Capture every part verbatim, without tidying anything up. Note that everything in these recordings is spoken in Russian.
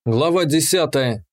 Глава десятая.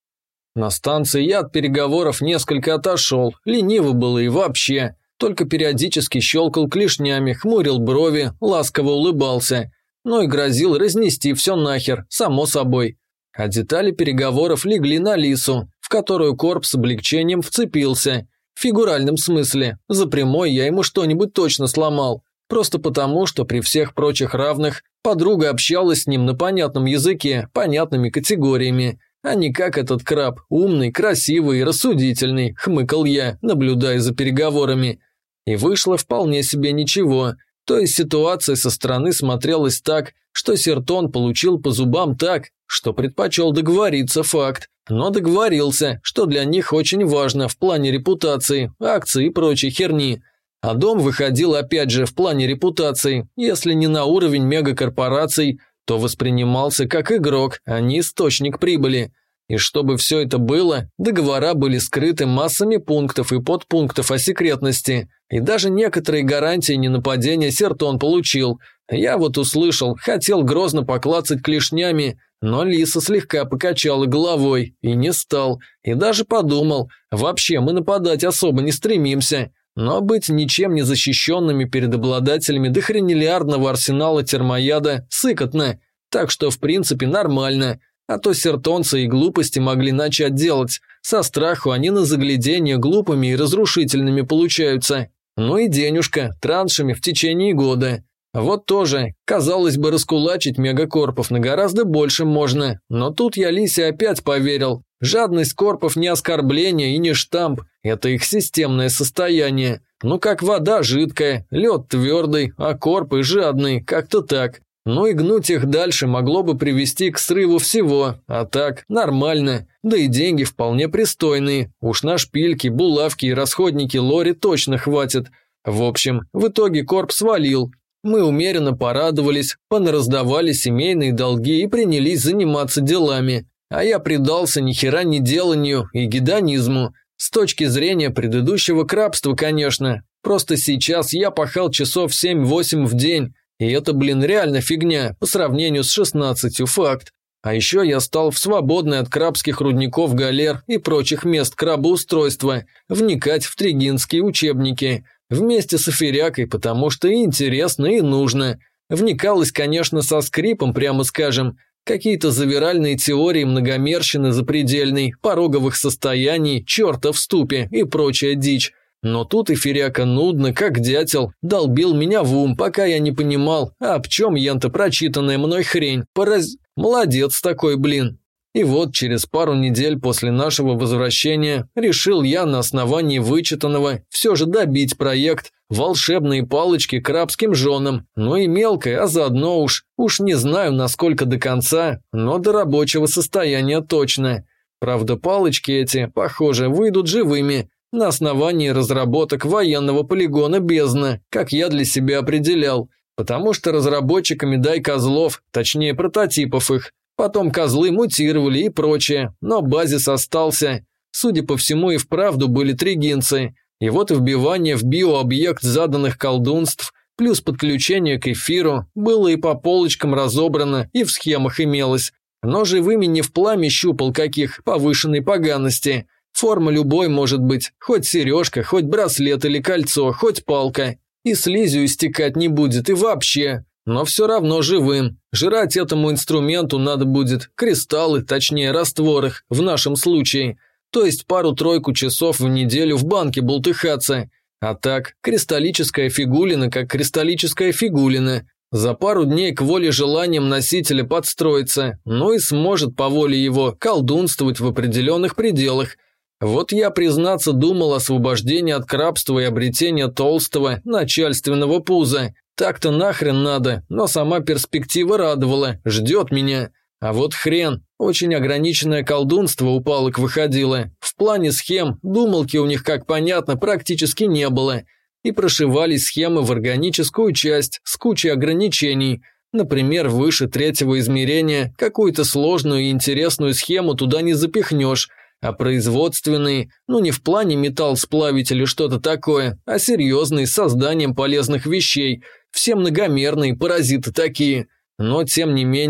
На станции я от переговоров несколько отошел, лениво было и вообще. Только периодически щелкал клешнями, хмурил брови, ласково улыбался. Ну и грозил разнести все нахер, само собой. А детали переговоров легли на Лису, в которую Корп с облегчением вцепился. В фигуральном смысле, за прямой я ему что-нибудь точно сломал. Просто потому, что при всех прочих равных подруга общалась с ним на понятном языке, понятными категориями, а не как этот краб, умный, красивый и рассудительный, хмыкал я, наблюдая за переговорами. И вышло вполне себе ничего. То есть ситуация со стороны смотрелась так, что Сертон получил по зубам так, что предпочел договориться, факт. Но договорился, что для них очень важно в плане репутации, акций и прочей херни. А дом выходил опять же в плане репутации, если не на уровень мегакорпораций, то воспринимался как игрок, а не источник прибыли. И чтобы все это было, договора были скрыты массами пунктов и подпунктов о секретности, и даже некоторые гарантии ненападения Сертон получил. Я вот услышал, хотел грозно поклацать клешнями, но Лиса слегка покачала головой и не стал, и даже подумал, вообще мы нападать особо не стремимся. Но быть ничем не защищенными перед обладателями дохренелиардного арсенала термояда сыкотно, так что в принципе нормально, а то сертонцы и глупости могли начать делать, со страху они на загляденье глупыми и разрушительными получаются. Ну и денежка, траншами в течение года. Вот тоже, казалось бы, раскулачить мегакорпов на гораздо больше можно, но тут я Лисе опять поверил. Жадность корпов не оскорбление и не штамп, это их системное состояние. Ну как вода жидкая, лед твердый, а корпы жадные, как-то так. Ну и гнуть их дальше могло бы привести к срыву всего, а так нормально. Да и деньги вполне пристойные, уж на шпильки, булавки и расходники лори точно хватит. В общем, в итоге корп свалил. Мы умеренно порадовались, понараздавали семейные долги и принялись заниматься делами. А я предался нихера не деланию и гедонизму. С точки зрения предыдущего крабства, конечно. Просто сейчас я пахал часов семь-восемь в день. И это, блин, реально фигня по сравнению с шестнадцатью, факт. А еще я стал в свободное от крабских рудников галер и прочих мест крабоустройства вникать в тригинские учебники. Вместе с Аферякой, потому что и интересно, и нужно. Вникалось, конечно, со скрипом, прямо скажем. Какие-то завиральные теории многомерщины запредельной, пороговых состояний, черта в ступе и прочая дичь. Но тут Эфиряка нудно, как дятел, долбил меня в ум, пока я не понимал, а об чем ян-то прочитанная мной хрень. Пораз... Молодец такой, блин. И вот через пару недель после нашего возвращения решил я на основании вычитанного все же добить проект «Волшебные палочки крабским женам», ну и мелкое, а заодно уж, уж не знаю насколько до конца, но до рабочего состояния точно. Правда, палочки эти, похоже, выйдут живыми на основании разработок военного полигона «Бездна», как я для себя определял, потому что разработчиками дай козлов, точнее прототипов их. Потом козлы мутировали и прочее, но базис остался. Судя по всему, и вправду были тригинцы. И вот вбивание в биообъект заданных колдунств, плюс подключение к эфиру, было и по полочкам разобрано, и в схемах имелось. Но живыми не в пламя щупал каких повышенной поганости. Форма любой может быть, хоть сережка, хоть браслет или кольцо, хоть палка. И слизью истекать не будет, и вообще. Но все равно живым. Жрать этому инструменту надо будет кристаллы, точнее раствор их, в нашем случае. То есть пару-тройку часов в неделю в банке болтыхаться. А так, кристаллическая фигулина как кристаллическая фигулина. За пару дней к воле желаниям носителя подстроиться, ну и сможет по воле его колдунствовать в определенных пределах. Вот я, признаться, думал о освобождении от крабства и обретения толстого начальственного пуза. Так-то нахрен надо, но сама перспектива радовала, ждет меня. А вот хрен, очень ограниченное колдунство у палок выходило. В плане схем, думалки у них, как понятно, практически не было. И прошивались схемы в органическую часть с кучей ограничений. Например, выше третьего измерения какую-то сложную и интересную схему туда не запихнешь. А производственные, ну не в плане металл сплавить или что-то такое, а серьезные, с созданием полезных вещей, все многомерные, паразиты такие. Но тем не менее,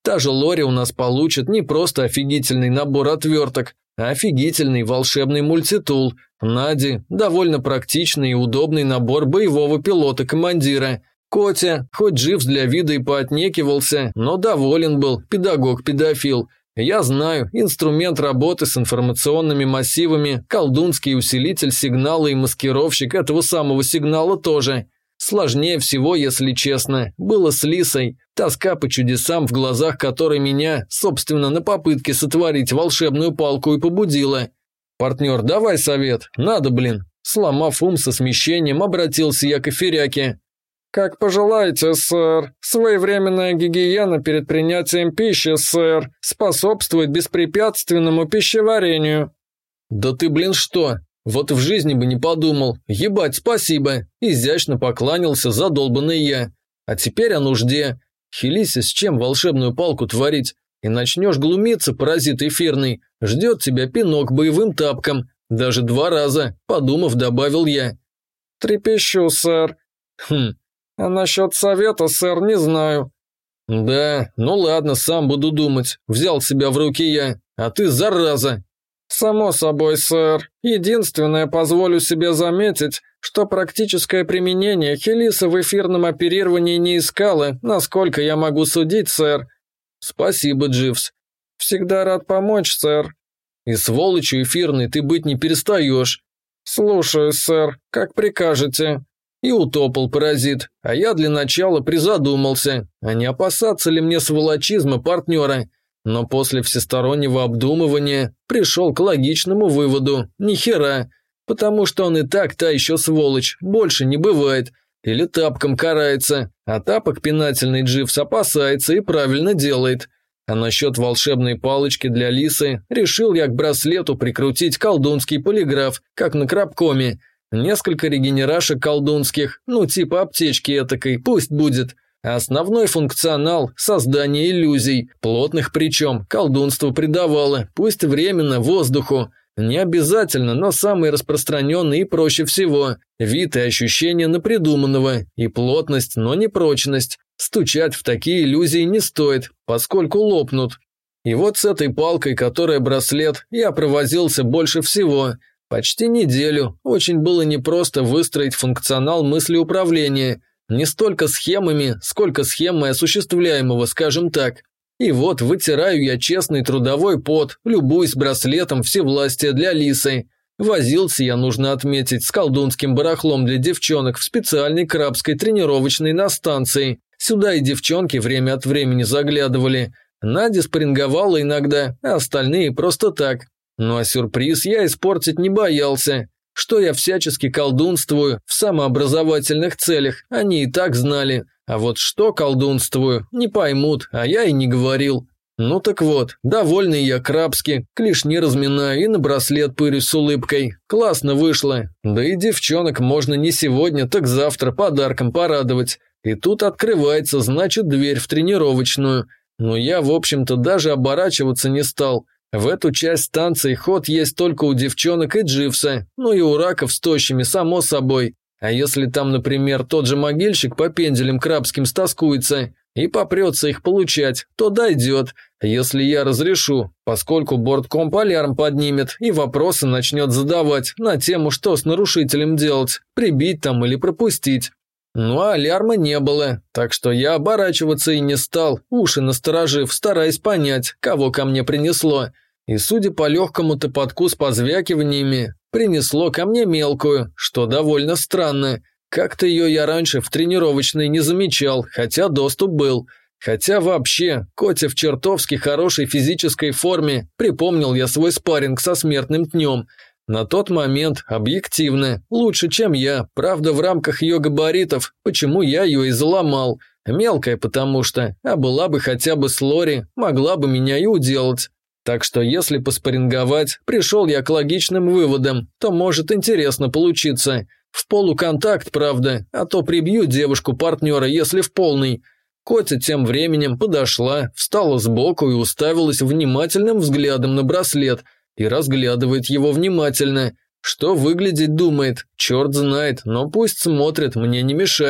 Та же Лори у нас получит не просто офигительный набор отверток, а офигительный волшебный мультитул. Нади – довольно практичный и удобный набор боевого пилота-командира. Котя, хоть Дживс для вида и поотнекивался, но доволен был, педагог-педофил. Я знаю, инструмент работы с информационными массивами, колдунский усилитель сигнала и маскировщик этого самого сигнала тоже. Сложнее всего, если честно, было с Лисой. Тоска по чудесам, в глазах которой меня, собственно, на попытке сотворить волшебную палку и побудила. «Партнер, давай совет. Надо, блин». Сломав ум со смещением, обратился я к эфиряке. «Как пожелаете, сэр. Своевременная гигиена перед принятием пищи, сэр, способствует беспрепятственному пищеварению». «Да ты, блин, что? Вот в жизни бы не подумал. Ебать, спасибо!» Изящно покланялся задолбанный я. «А теперь о нужде. Хелисе, с чем волшебную палку творить? И начнешь глумиться, паразит эфирный. Ждет тебя пинок боевым тапком. Даже два раза», подумав, добавил я. «Трепещу, сэр». «Хм. А насчет совета, сэр, не знаю». «Да, ну ладно, сам буду думать. Взял себя в руки я. А ты зараза». «Само собой, сэр. Единственное, позволю себе заметить, что практическое применение Хелиса в эфирном оперировании не искало, насколько я могу судить, сэр». «Спасибо, Дживс». «Всегда рад помочь, сэр». «И сволочью эфирной ты быть не перестаешь». «Слушаю, сэр. Как прикажете». И утопал паразит, а я для начала призадумался, а не опасаться ли мне сволочизма партнера. Но после всестороннего обдумывания пришел к логичному выводу – ни хера, потому что он и так та еще сволочь, больше не бывает, или тапком карается, а тапок пинательный Дживс опасается и правильно делает. А насчет волшебной палочки для Лисы решил я к браслету прикрутить колдунский полиграф, как на крабкоме. Несколько регенерашек колдунских, ну типа аптечки этакой, пусть будет. А основной функционал – создание иллюзий, плотных причем, колдунство придавало, пусть временно, воздуху. Не обязательно, но самый распространенный и проще всего. Вид и ощущение напридуманного, и плотность, но не прочность. Стучать в такие иллюзии не стоит, поскольку лопнут. И вот с этой палкой, которая браслет, я провозился больше всего. Почти неделю. Очень было непросто выстроить функционал мыслеуправления. Не столько схемами, сколько схемой осуществляемого, скажем так. И вот вытираю я честный трудовой пот, любуюсь браслетом всевластия для Лисы. Возился я, нужно отметить, с колдунским барахлом для девчонок в специальной крабской тренировочной на станции. Сюда и девчонки время от времени заглядывали. Надя спарринговала иногда, а остальные просто так. Ну а сюрприз я испортить не боялся. Что я всячески колдунствую в самообразовательных целях, они и так знали. А вот что колдунствую, не поймут, а я и не говорил. Ну так вот, довольный я крабски, клешни разминаю и на браслет пырюсь с улыбкой. Классно вышло. Да и девчонок можно не сегодня, так завтра подарком порадовать. И тут открывается, значит, дверь в тренировочную. Но я, в общем-то, даже оборачиваться не стал. В эту часть станции ход есть только у девчонок и Дживса, ну и у раков с тощими, само собой. А если там, например, тот же могильщик по пенделям крабским стаскуется и попрется их получать, то дойдет, если я разрешу, поскольку борткомп алярм поднимет и вопросы начнет задавать на тему, что с нарушителем делать, прибить там или пропустить. Ну а алярма не было, так что я оборачиваться и не стал, уши насторожив, стараясь понять, кого ко мне принесло. И, судя по легкому топотку с позвякиваниями, принесло ко мне мелкую, что довольно странно. Как-то ее я раньше в тренировочной не замечал, хотя доступ был. Хотя вообще, Котя в чертовски хорошей физической форме, припомнил я свой спарринг со смертным днем. На тот момент, объективно, лучше, чем я, правда, в рамках ее габаритов, почему я ее и заломал. Мелкая потому что, а была бы хотя бы с Лори, могла бы меня и уделать. Так что если поспарринговать, пришел я к логичным выводам, то может интересно получиться. В полуконтакт, правда, а то прибью девушку-партнера, если в полный. Котя тем временем подошла, встала сбоку и уставилась внимательным взглядом на браслет и разглядывает его внимательно. Что выглядеть думает, черт знает, но пусть смотрит, мне не мешает.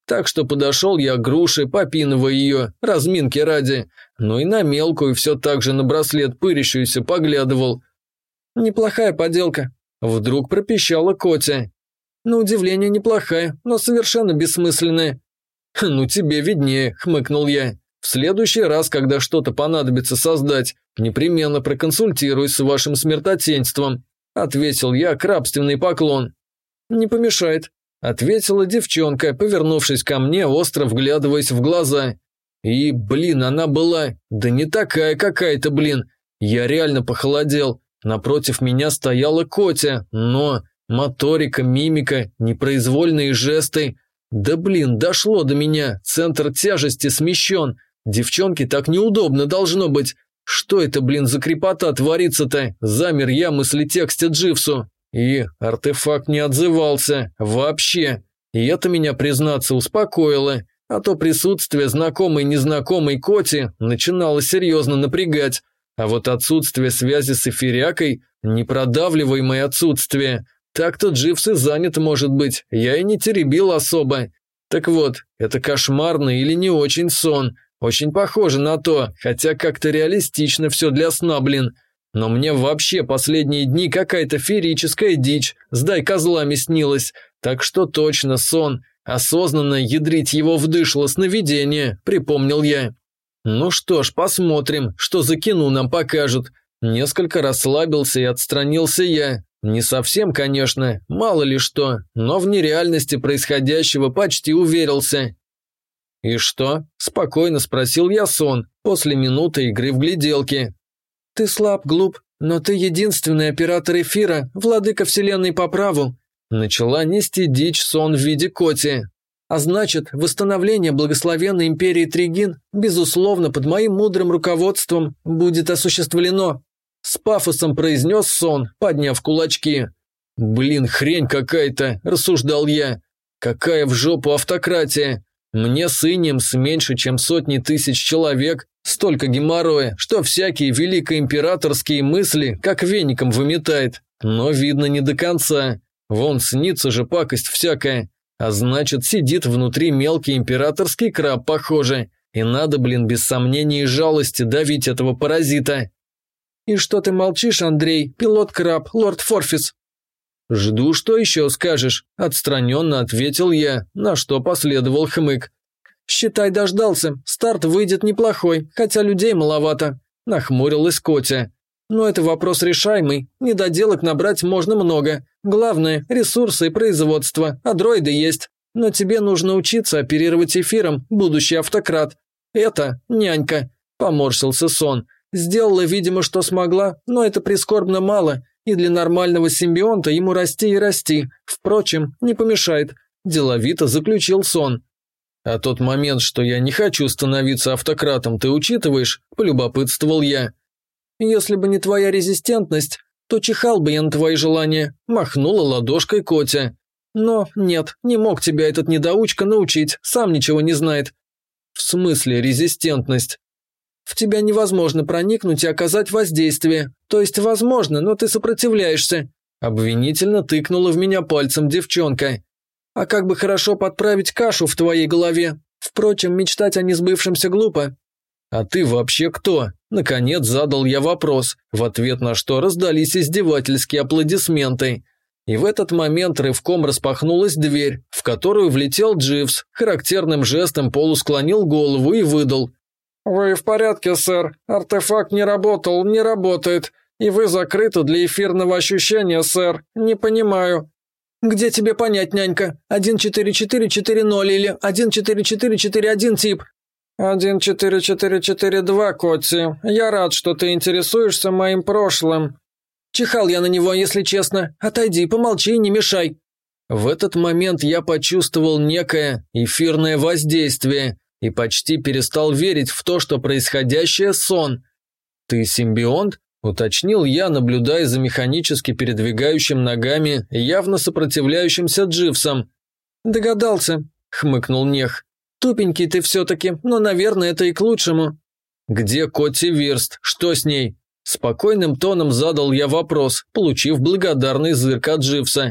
Так что подошел я к груше, попинывая ее, разминки ради. Ну и на мелкую все так же на браслет пырящуюся поглядывал. «Неплохая поделка», – вдруг пропищала Котя. «На удивление неплохая, но совершенно бессмысленная». «Ну тебе виднее», – хмыкнул я. «В следующий раз, когда что-то понадобится создать, непременно проконсультируюсь с вашим смертотенством», – ответил я крабственный поклон. «Не помешает», – ответила девчонка, повернувшись ко мне, остро вглядываясь в глаза. И, блин, она была, да не такая какая-то, блин. Я реально похолодел. Напротив меня стояла Котя, но моторика, мимика, непроизвольные жесты. Да блин, дошло до меня, центр тяжести смещен. Девчонке так неудобно должно быть. Что это, блин, за крепота творится-то? Замер я мыслетексте Дживсу. И артефакт не отзывался. Вообще. И это меня, признаться, успокоило. А то присутствие знакомой незнакомой Коти начинало серьезно напрягать. А вот отсутствие связи с эфирякой – непродавливаемое отсутствие. Так-то Дживс и занят, может быть, я и не теребил особо. Так вот, это кошмарный или не очень сон. Очень похоже на то, хотя как-то реалистично все для сна, блин. Но мне вообще последние дни какая-то феерическая дичь с дай козлами снилась. Так что точно сон. Осознанно ядрить его вдышло сновидение, припомнил я. Ну что ж, посмотрим, что за кино нам покажут. Несколько расслабился и отстранился я. Не совсем, конечно, мало ли что, но в нереальности происходящего почти уверился. «И что?» – спокойно спросил я сон, после минуты игры в гляделки. «Ты слаб, глуп, но ты единственный оператор эфира, владыка вселенной по праву», – начала нести дичь сон в виде Коти. «А значит, восстановление благословенной империи Тригин, безусловно, под моим мудрым руководством, будет осуществлено», – с пафосом произнес сон, подняв кулачки. «Блин, хрень какая-то», – рассуждал я. «Какая в жопу автократия? Мне с инием с меньше, чем сотни тысяч человек, столько геморроя, что всякие великоимператорские мысли как веником выметает. Но видно не до конца. Вон снится же пакость всякая. А значит, сидит внутри мелкий императорский краб, похоже. И надо, блин, без сомнений и жалости давить этого паразита». «И что ты молчишь, Андрей, пилот-краб, лорд Форфис?» «Жду, что еще скажешь», – отстраненно ответил я, на что последовал хмык. «Считай, дождался. Старт выйдет неплохой, хотя людей маловато», – нахмурилась Котя. «Но это вопрос решаемый. Недоделок набрать можно много. Главное – ресурсы и производство, а дроиды есть. Но тебе нужно учиться оперировать эфиром, будущий автократ. Это нянька», – поморщился сон. «Сделала, видимо, что смогла, но это прискорбно мало, и для нормального симбионта ему расти и расти. Впрочем, не помешает», – деловито заключил сон. «А тот момент, что я не хочу становиться автократом, ты учитываешь?» – полюбопытствовал я. «Если бы не твоя резистентность, то чихал бы я на твои желания», – махнула ладошкой Котя. «Но нет, не мог тебя этот недоучка научить, сам ничего не знает». «В смысле резистентность?» «В тебя невозможно проникнуть и оказать воздействие. То есть возможно, но ты сопротивляешься», – обвинительно тыкнула в меня пальцем девчонка. «А как бы хорошо подправить кашу в твоей голове? Впрочем, мечтать о несбывшемся глупо». «А ты вообще кто?» – наконец задал я вопрос, в ответ на что раздались издевательские аплодисменты. И в этот момент рывком распахнулась дверь, в которую влетел Дживс, характерным жестом полусклонил голову и выдал. «Вы в порядке, сэр. Артефакт не работал, не работает. И вы закрыты для эфирного ощущения, сэр. Не понимаю». «Где тебе понять, нянька? один четыре четыре четыре ноль или один четыре четыре четыре один тип?» «один четыре четыре четыре два, Котти. Я рад, что ты интересуешься моим прошлым». «Чихал я на него, если честно. Отойди, помолчи и не мешай». В этот момент я почувствовал некое эфирное воздействие и почти перестал верить в то, что происходящее сон. «Ты симбионт?» – уточнил я, наблюдая за механически передвигающим ногами, явно сопротивляющимся Дживсом. «Догадался», – хмыкнул Нех. «Тупенький ты все-таки, но, наверное, это и к лучшему». «Где Котти Вирст? Что с ней?» Спокойным тоном задал я вопрос, получив благодарный зырк от Дживса.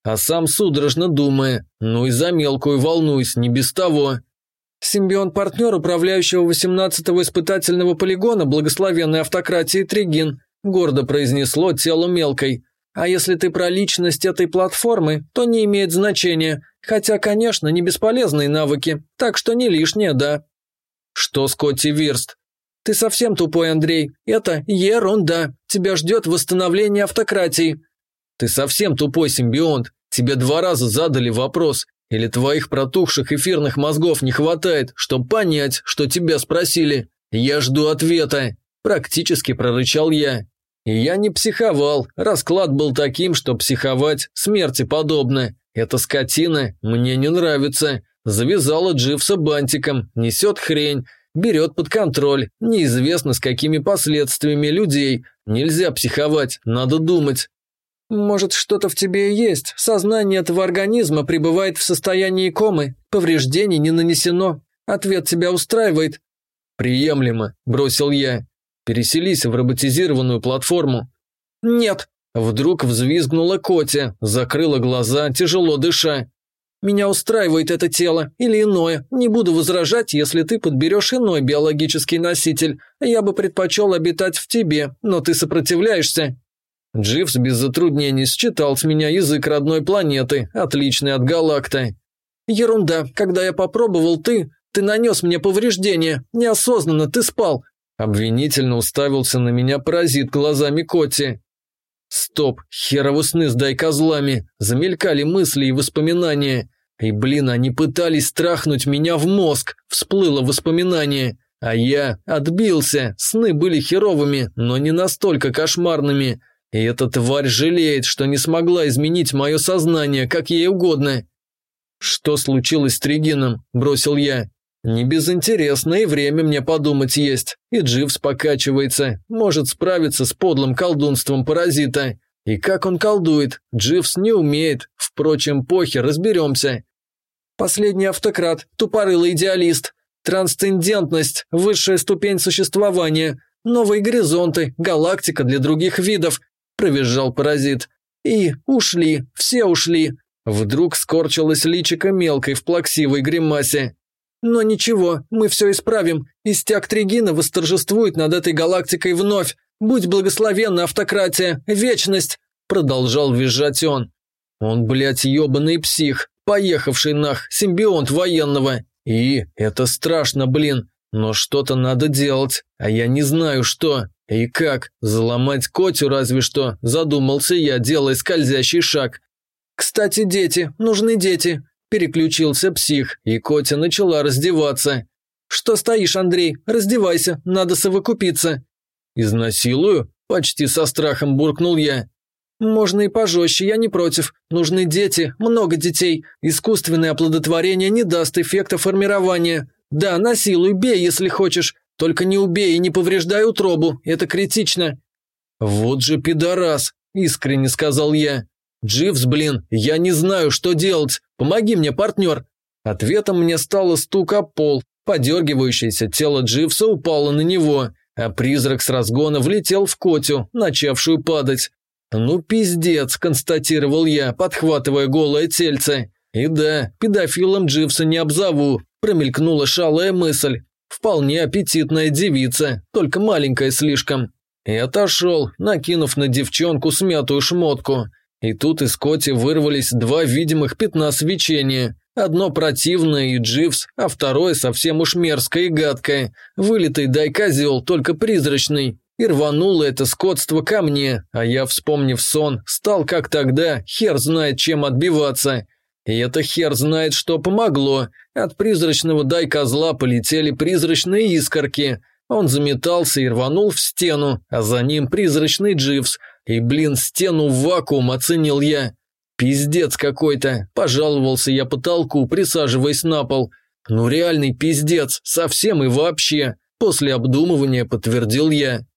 а сам судорожно думая, ну и за мелкую волнуюсь, не без того. Симбионт-партнер управляющего восемнадцатого испытательного полигона благословенной автократии Тригин, гордо произнесло тело мелкой. А если ты про личность этой платформы, то не имеет значения, хотя, конечно, не бесполезные навыки, так что не лишнее, да. Что с Котти Вирст? Ты совсем тупой, Андрей, это ерунда, тебя ждет восстановление автократии. Ты совсем тупой, симбионт, тебе два раза задали вопрос. Или твоих протухших эфирных мозгов не хватает, чтобы понять, что тебя спросили? Я жду ответа. Практически прорычал я. И я не психовал, расклад был таким, что психовать смерти подобно. Эта скотина мне не нравится. Завязала Дживса бантиком, несет хрень, берет под контроль. Неизвестно с какими последствиями людей. Нельзя психовать, надо думать. Может, что-то в тебе и есть. Сознание этого организма пребывает в состоянии комы. Повреждений не нанесено. Ответ тебя устраивает. Приемлемо, бросил я. Переселись в роботизированную платформу. Нет. Вдруг взвизгнула Котя, закрыла глаза, тяжело дыша. Меня устраивает это тело или иное. Не буду возражать, если ты подберешь иной биологический носитель. Я бы предпочел обитать в тебе, но ты сопротивляешься. Дживс без затруднений считал с меня язык родной планеты, отличный от галакта. Ерунда, когда я попробовал, ты, ты нанес мне повреждения, неосознанно ты спал. Обвинительно уставился на меня паразит глазами Котти. Стоп, херовы сны сдай козлами, замелькали мысли и воспоминания. И блин, они пытались страхнуть меня в мозг, всплыло воспоминание. А я отбился, сны были херовыми, но не настолько кошмарными. И эта тварь жалеет, что не смогла изменить мое сознание, как ей угодно. «Что случилось с Тригином?» – бросил я. «Не безинтересно, и время мне подумать есть. И Дживс покачивается, может справиться с подлым колдунством паразита. И как он колдует, Дживс не умеет. Впрочем, похер, разберемся». «Последний автократ, тупорылый идеалист. Трансцендентность, высшая ступень существования. Новые горизонты, галактика для других видов». – провизжал паразит. «И ушли, все ушли». Вдруг скорчилось личико мелкой в плаксивой гримасе. «Но ничего, мы все исправим. Истяк Тригина восторжествует над этой галактикой вновь. Будь благословенна автократия, вечность!» – продолжал визжать он. Он, блядь, ебаный псих, поехавший нах, симбионт военного. И это страшно, блин. Но что-то надо делать, а я не знаю что. И как? Заломать Котю разве что, задумался я, делая скользящий шаг. «Кстати, дети, нужны дети», – переключился псих, и Котя начала раздеваться. «Что стоишь, Андрей? Раздевайся, надо совокупиться». «Изнасилую?» – почти со страхом буркнул я. «Можно и пожестче, я не против. Нужны дети, много детей. Искусственное оплодотворение не даст эффекта формирования. Да, насилуй, бей, если хочешь. Только не убей и не повреждай утробу, это критично». «Вот же пидорас», – искренне сказал я. «Дживс, блин, я не знаю, что делать. Помоги мне, партнер». Ответом мне стало стук о пол. Подергивающееся тело Дживса упало на него, а призрак с разгона влетел в Котю, начавшую падать. «Ну пиздец», – констатировал я, подхватывая голое тельце. «И да, педофилом Дживса не обзову», – промелькнула шалая мысль. «Вполне аппетитная девица, только маленькая слишком». И отошел, накинув на девчонку смятую шмотку. И тут из Коти вырвались два видимых пятна свечения. Одно противное и Дживс, а второе совсем уж мерзкое и гадкое. Вылитый дай-козел, только призрачный. И рвануло это скотство ко мне, а я, вспомнив сон, стал как тогда, хер знает чем отбиваться. И это хер знает, что помогло. От призрачного дай-козла полетели призрачные искорки. Он заметался и рванул в стену, а за ним призрачный Дживс. И, блин, стену в вакуум оценил я. Пиздец какой-то, пожаловался я потолку, присаживаясь на пол. Ну реальный пиздец, совсем и вообще. После обдумывания подтвердил я.